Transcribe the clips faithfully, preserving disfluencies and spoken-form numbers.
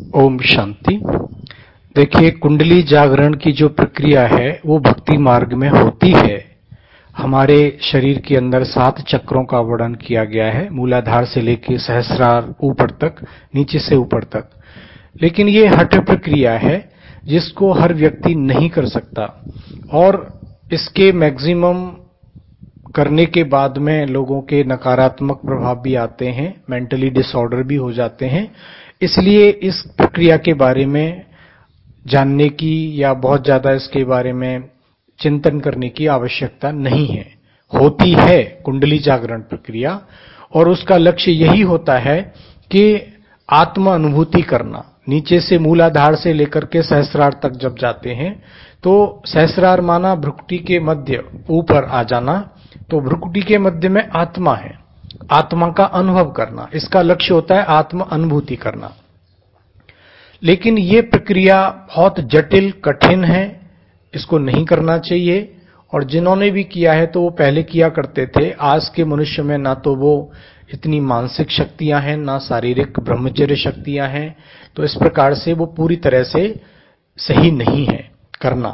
ओम शांति। देखिए, कुंडली जागरण की जो प्रक्रिया है वो भक्ति मार्ग में होती है। हमारे शरीर के अंदर सात चक्रों का वर्णन किया गया है, मूलाधार से लेकर सहस्रार ऊपर तक, नीचे से ऊपर तक। लेकिन ये हठ प्रक्रिया है जिसको हर व्यक्ति नहीं कर सकता, और इसके मैक्सिमम करने के बाद में लोगों के नकारात्मक प्रभाव भी आते हैं, मेंटली डिसऑर्डर भी हो जाते हैं। इसलिए इस प्रक्रिया के बारे में जानने की या बहुत ज्यादा इसके बारे में चिंतन करने की आवश्यकता नहीं है। होती है कुंडली जागरण प्रक्रिया, और उसका लक्ष्य यही होता है कि आत्म अनुभूति करना। नीचे से मूलाधार से लेकर के सहस्रार तक जब जाते हैं तो सहस्रार माना भ्रुकुटी के मध्य ऊपर आ जाना, तो भ्रुकुटी के मध्य में आत्मा है, आत्मा का अनुभव करना, इसका लक्ष्य होता है आत्म अनुभूति करना। लेकिन ये प्रक्रिया बहुत जटिल कठिन है, इसको नहीं करना चाहिए। और जिन्होंने भी किया है तो वो पहले किया करते थे। आज के मनुष्य में ना तो वो इतनी मानसिक शक्तियां हैं, ना शारीरिक ब्रह्मचर्य शक्तियां हैं, तो इस प्रकार से वो पूरी तरह से सही नहीं है करना।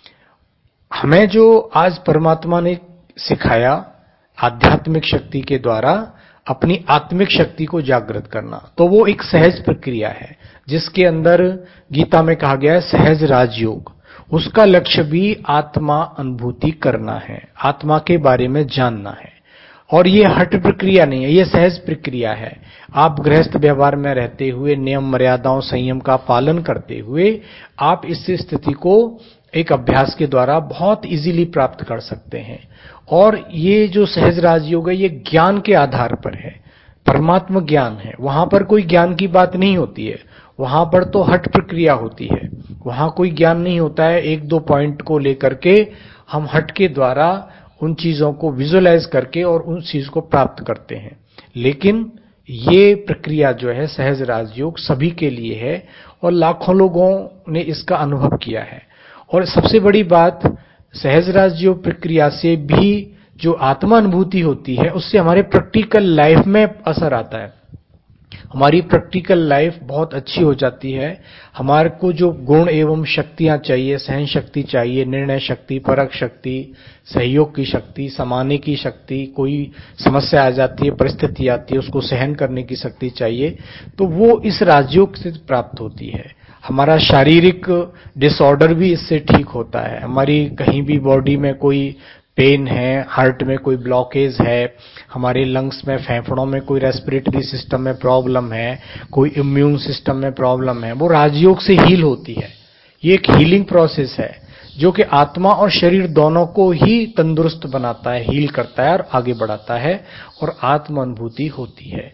हमें जो आज परमात्मा ने सिखाया आध्यात्मिक शक्ति के द्वारा अपनी आत्मिक शक्ति को जागृत करना, तो वो एक सहज प्रक्रिया है जिसके अंदर गीता में कहा गया है सहज राजयोग। उसका लक्ष्य भी आत्मा अनुभूति करना है, आत्मा के बारे में जानना है। और ये हठ प्रक्रिया नहीं है, ये सहज प्रक्रिया है। आप गृहस्थ व्यवहार में रहते हुए नियम मर्यादाओं संयम का पालन करते हुए आप इस स्थिति को एक अभ्यास के द्वारा बहुत इजीली प्राप्त कर सकते हैं। और ये जो सहज राजयोग है ये ज्ञान के आधार पर है, परमात्मा ज्ञान है। वहां पर कोई ज्ञान की बात नहीं होती है, वहां पर तो हठ प्रक्रिया होती है। वहां कोई ज्ञान नहीं होता है, एक दो पॉइंट को लेकर के हम हठ के द्वारा उन चीजों को विजुअलाइज करके और उन चीज को प्राप्त करते हैं। लेकिन ये प्रक्रिया जो है सहज राजयोग सभी के लिए है, और लाखों लोगों ने इसका अनुभव किया है। और सबसे बड़ी बात, सहज राजयोग प्रक्रिया से भी जो आत्मा अनुभूति होती है उससे हमारे प्रैक्टिकल लाइफ में असर आता है। हमारी प्रैक्टिकल लाइफ बहुत अच्छी हो जाती है। हमारे को जो गुण एवं शक्तियां चाहिए, सहन शक्ति चाहिए, निर्णय शक्ति, परख शक्ति, सहयोग की शक्ति, समाने की शक्ति, कोई समस्या आ जाती है, परिस्थिति आती है, उसको सहन करने की शक्ति चाहिए, तो वो इस राजयोग से प्राप्त होती है। हमारा शारीरिक डिसऑर्डर भी इससे ठीक होता है। हमारी कहीं भी बॉडी में कोई पेन है, हार्ट में कोई ब्लॉकेज है, हमारे लंग्स में, फेफड़ों में कोई रेस्पिरेटरी सिस्टम में प्रॉब्लम है, कोई इम्यून सिस्टम में प्रॉब्लम है, वो राजयोग से हील होती है। ये एक हीलिंग प्रोसेस है जो कि आत्मा और शरीर दोनों को ही तंदुरुस्त बनाता है, हील करता है और आगे बढ़ाता है, और आत्म अनुभूति होती है।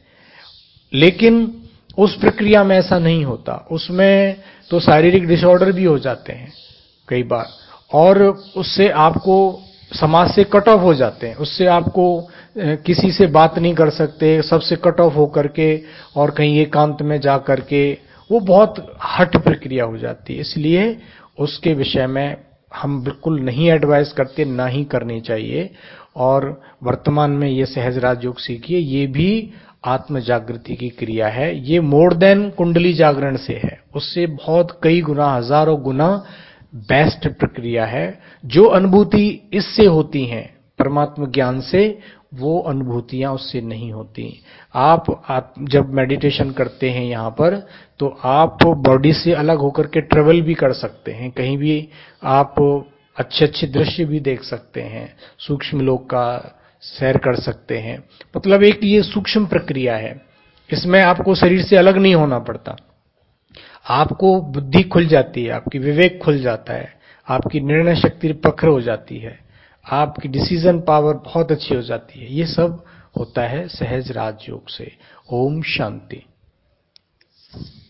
लेकिन उस प्रक्रिया में ऐसा नहीं होता, उसमें तो शारीरिक डिसऑर्डर भी हो जाते हैं कई बार, और उससे आपको समाज से कट ऑफ हो जाते हैं, उससे आपको किसी से बात नहीं कर सकते, सबसे कट ऑफ होकर के और कहीं एकांत में जा करके, वो बहुत हठ प्रक्रिया हो जाती है। इसलिए उसके विषय में हम बिल्कुल नहीं एडवाइस करते, ना ही करनी चाहिए। और वर्तमान में ये सहज राजयोग सीखिए, ये भी आत्म जागृति की क्रिया है। ये मोर देन कुंडली जागरण से है, उससे बहुत कई गुना, हजारों गुना बेस्ट प्रक्रिया है। जो अनुभूति इससे होती हैं परमात्मा ज्ञान से, वो अनुभूतियां उससे नहीं होती। आप, आप जब मेडिटेशन करते हैं यहाँ पर, तो आप बॉडी से अलग होकर के ट्रेवल भी कर सकते हैं, कहीं भी आप अच्छे अच्छे दृश्य भी देख सकते हैं, सूक्ष्म लोक का सैर कर सकते हैं। मतलब एक ये सूक्ष्म प्रक्रिया है, इसमें आपको शरीर से अलग नहीं होना पड़ता। आपको बुद्धि खुल जाती है, आपकी विवेक खुल जाता है, आपकी निर्णय शक्ति प्रखर हो जाती है, आपकी डिसीजन पावर बहुत अच्छी हो जाती है। ये सब होता है सहज राजयोग से। ओम शांति।